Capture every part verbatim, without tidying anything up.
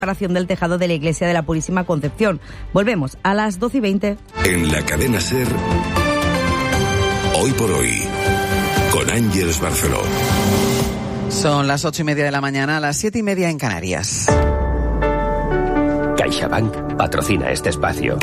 Reparación del tejado de la iglesia de la Purísima Concepción. Volvemos a las doce y veinte. En la cadena SER, Hoy por Hoy, con Ángeles Barceló. Son las ocho y media de la mañana, a las siete y media en Canarias. CaixaBank patrocina este espacio.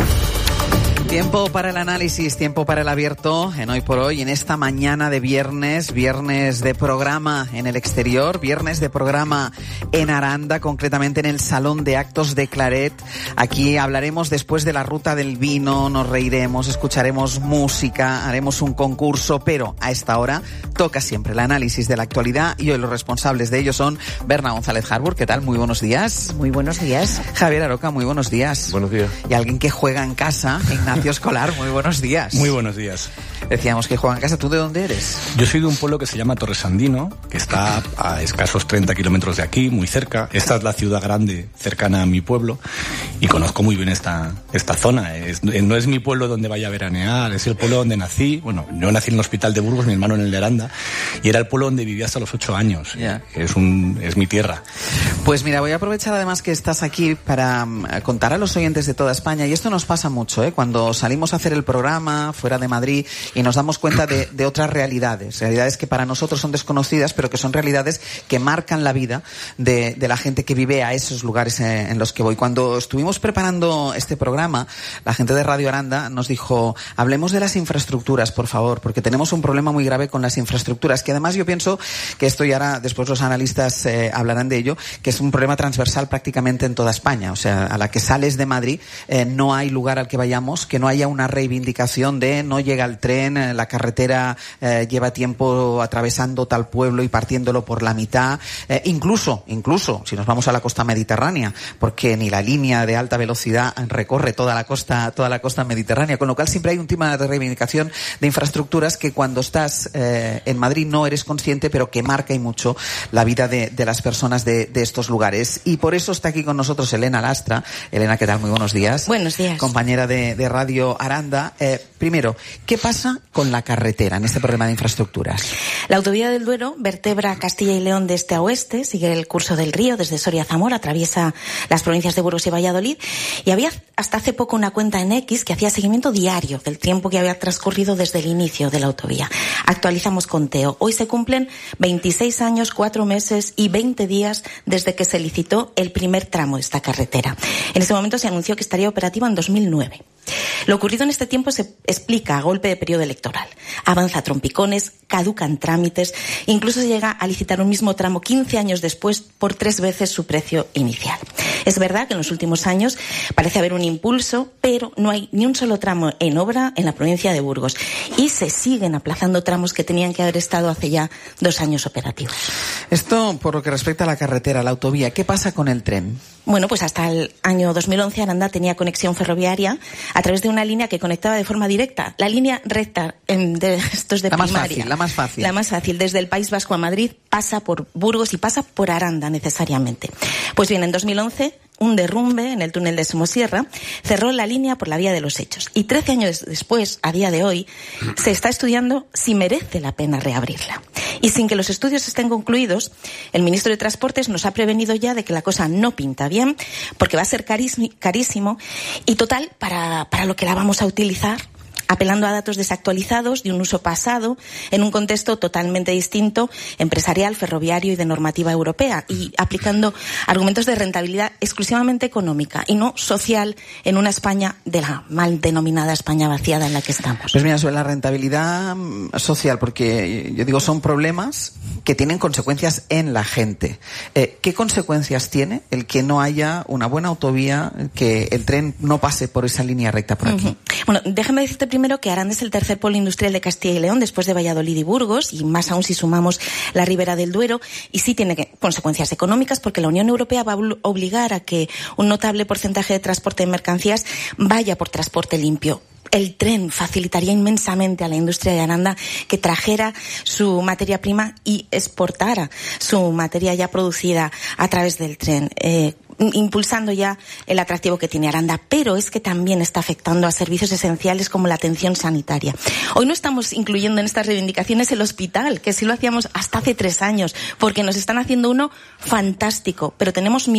Tiempo para el análisis, tiempo para el abierto en Hoy por Hoy, en esta mañana de viernes, viernes de programa en el exterior, viernes de programa en Aranda, concretamente en el Salón de Actos de Claret. Aquí hablaremos después de la ruta del vino, nos reiremos, escucharemos música, haremos un concurso, pero a esta hora toca siempre el análisis de la actualidad y hoy los responsables de ello son Berna González Harbour, ¿qué tal? Muy buenos días. Muy buenos días. Javier Aroca, muy buenos días. Buenos días. Y alguien que juega en casa, Ignacio Escolar, muy buenos días. Muy buenos días. Decíamos que juega en casa. ¿Tú de dónde eres? Yo soy de un pueblo que se llama Torresandino, que está a escasos treinta kilómetros de aquí, muy cerca. Esta es la ciudad grande cercana a mi pueblo y conozco muy bien esta, esta zona. Es, no es mi pueblo donde vaya a veranear, es el pueblo donde nací. Bueno, yo nací en el Hospital de Burgos, mi hermano en el de Aranda, y era el pueblo donde vivía hasta los ocho años. Yeah. Es, un, es mi tierra. Pues mira, voy a aprovechar además que estás aquí para um, contar a los oyentes de toda España, y esto nos pasa mucho, ¿eh? Cuando salimos a hacer el programa fuera de Madrid y nos damos cuenta de, de otras realidades, realidades que para nosotros son desconocidas, pero que son realidades que marcan la vida de, de la gente que vive a esos lugares en, en los que voy. Cuando estuvimos preparando este programa, la gente de Radio Aranda nos dijo, hablemos de las infraestructuras, por favor, porque tenemos un problema muy grave con las infraestructuras, que además yo pienso que esto, y ahora después los analistas eh, hablarán de ello, que es un problema transversal prácticamente en toda España. O sea, a la que sales de Madrid eh, no hay lugar al que vayamos que no haya una reivindicación de no llega el tren, la carretera eh, lleva tiempo atravesando tal pueblo y partiéndolo por la mitad, eh, incluso, incluso si nos vamos a la costa mediterránea, porque ni la línea de alta velocidad recorre toda la costa, toda la costa mediterránea, con lo cual siempre hay un tema de reivindicación de infraestructuras que cuando estás eh, en Madrid no eres consciente, pero que marca y mucho la vida de, de las personas de, de estos lugares. Y por eso está aquí con nosotros Elena Lastra. Elena, ¿qué tal? Muy buenos días. Buenos días. Compañera de, de Radio Aranda. Eh, primero, ¿qué pasa con la carretera en este problema de infraestructuras? La autovía del Duero vertebra Castilla y León de este a oeste, sigue el curso del río desde Soria a Zamora, atraviesa las provincias de Burgos y Valladolid, y había hasta hace poco una cuenta en X que hacía seguimiento diario del tiempo que había transcurrido desde el inicio de la autovía. Actualizamos conteo. Hoy se cumplen veintiséis años, cuatro meses y veinte días desde que se licitó el primer tramo de esta carretera. En ese momento se anunció que estaría operativa en dos mil nueve. Lo ocurrido en este tiempo se explica a golpe de periodo electoral. Avanza a trompicones, caducan trámites, incluso se llega a licitar un mismo tramo quince años después por tres veces su precio inicial. Es verdad que en los últimos años parece haber un impulso, pero no hay ni un solo tramo en obra en la provincia de Burgos y se siguen aplazando tramos que tenían que haber estado hace ya dos años operativos. Esto por lo que respecta a la carretera, la autovía, ¿qué pasa con el tren? Bueno, pues hasta el año dos mil once Aranda tenía conexión ferroviaria a través de una línea que conectaba de forma directa, la línea recta de estos de la primaria. Más fácil, la más fácil. La más fácil, desde el País Vasco a Madrid, pasa por Burgos y pasa por Aranda necesariamente. Pues bien, en dos mil once un derrumbe en el túnel de Somosierra cerró la línea por la vía de los hechos. Y trece años después, a día de hoy, se está estudiando si merece la pena reabrirla. Y sin que los estudios estén concluidos, el ministro de Transportes nos ha prevenido ya de que la cosa no pinta bien, porque va a ser carísimo y total, para, para lo que la vamos a utilizar, apelando a datos desactualizados de un uso pasado en un contexto totalmente distinto, empresarial, ferroviario y de normativa europea, y aplicando argumentos de rentabilidad exclusivamente económica y no social en una España de la mal denominada España vaciada en la que estamos. Pues mira, sobre la rentabilidad social, porque yo digo, son problemas que tienen consecuencias en la gente. Eh, ¿Qué consecuencias tiene el que no haya una buena autovía, que el tren no pase por esa línea recta por aquí? Uh-huh. Bueno, déjame decirte primero que Aranda es el tercer polo industrial de Castilla y León, después de Valladolid y Burgos, y más aún si sumamos la Ribera del Duero, y sí tiene que, consecuencias económicas, porque la Unión Europea va a obligar a que un notable porcentaje de transporte de mercancías vaya por transporte limpio. El tren facilitaría inmensamente a la industria de Aranda que trajera su materia prima y exportara su materia ya producida a través del tren, eh, impulsando ya el atractivo que tiene Aranda. Pero es que también está afectando a servicios esenciales como la atención sanitaria. Hoy no estamos incluyendo en estas reivindicaciones el hospital, que sí lo hacíamos hasta hace tres años, porque nos están haciendo uno fantástico, pero tenemos miedo